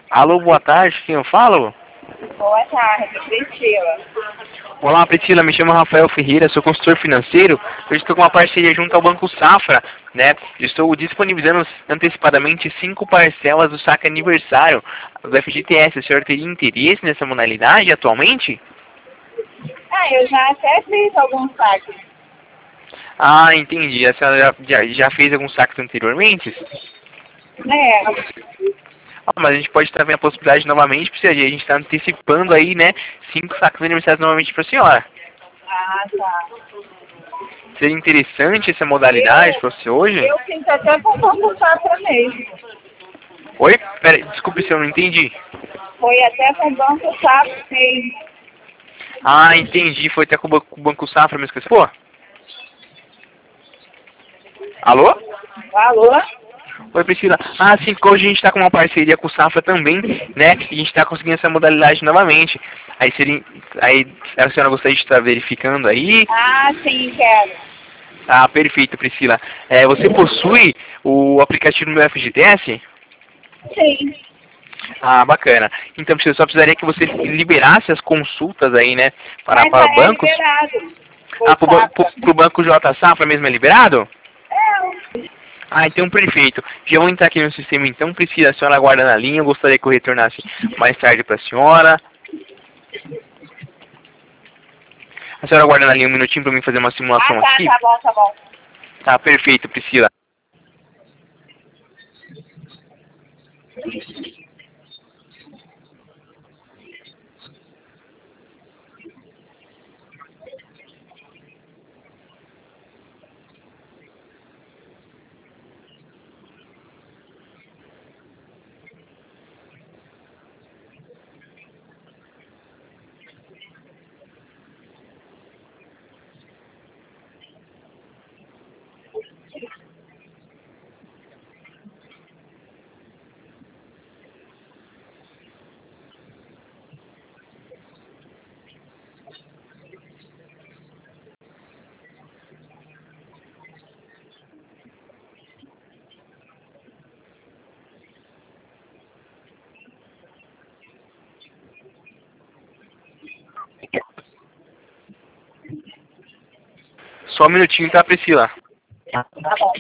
Alô, boa tarde, quem eu falo? Boa tarde, Priscila. Olá, Priscila, me chamo Rafael Ferreira, sou consultor financeiro. Eu estou com uma parceria junto ao Banco Safra, né? Estou disponibilizando antecipadamente 5 parcelas do saque aniversário do FGTS. O senhor teria interesse nessa modalidade atualmente? Eu já até fiz alguns saques. Ah, entendi. A senhora já fez alguns saques anteriormente? É. Mas a gente pode estar vendo a possibilidade novamente, porque a gente está antecipando aí, né, 5 saques aniversários novamente para a senhora. Ah, tá. Seria interessante essa modalidade para você hoje? Eu fiz até com o Banco Safra mesmo. Oi? Pera, desculpe se eu não entendi. Foi até com o Banco Safra mesmo. Ah, entendi. Foi até com o Banco Safra mesmo que você... Pô? Alô? Alô? Oi, Priscila. Ah, sim, porque hoje a gente está com uma parceria com o Safra também, né? E a gente está conseguindo essa modalidade novamente. Aí seria... Aí a senhora gostaria de estar verificando aí? Ah, sim, quero. Ah, perfeito, Priscila. Você possui o aplicativo do meu FGTS? Sim. Ah, bacana. Então, Priscila, só precisaria que você liberasse as consultas aí, né? Mas Para já é bancos. liberado. Ah, Foi Safra. pro Banco J Safra mesmo é liberado? É. Ah, então perfeito. Já vou entrar aqui no sistema então, Priscila, a senhora aguarda na linha, eu gostaria que eu retornasse mais tarde para a senhora. A senhora aguarda na linha um minutinho para mim fazer uma Ah, simulação tá, aqui? tá bom, tá bom. Tá, perfeito, Priscila. Só um minutinho, tá, Priscila? Tá bom.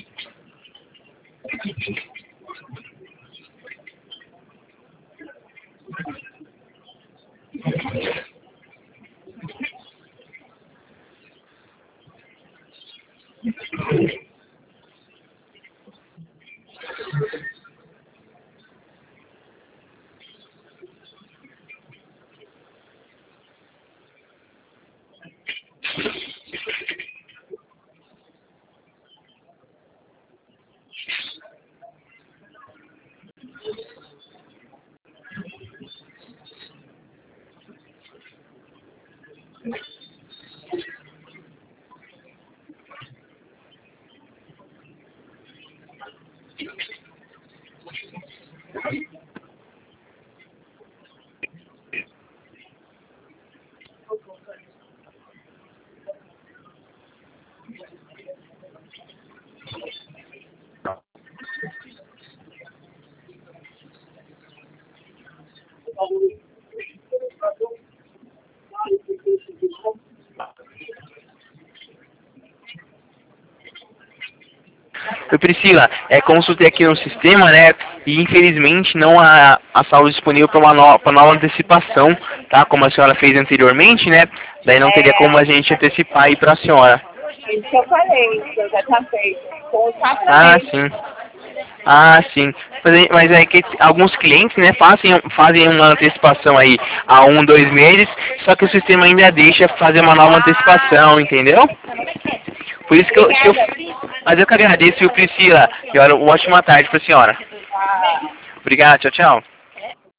Oi, Priscila, consultei aqui no sistema, né, e infelizmente não há a sala disponível para pra nova antecipação, tá, como a senhora fez anteriormente, né, daí não teria como a gente antecipar aí para a senhora. Isso que eu falei, que eu já tá feito. Com o Safra Ah, mesmo. sim. Ah, sim. Mas é que alguns clientes, né, fazem uma antecipação aí há 2 meses, só que o sistema ainda deixa fazer uma nova antecipação, entendeu? Por isso que Obrigada. mas eu que agradeço, viu, Priscila? E olha, uma ótima tarde para a senhora. Ah. Obrigado, tchau, tchau.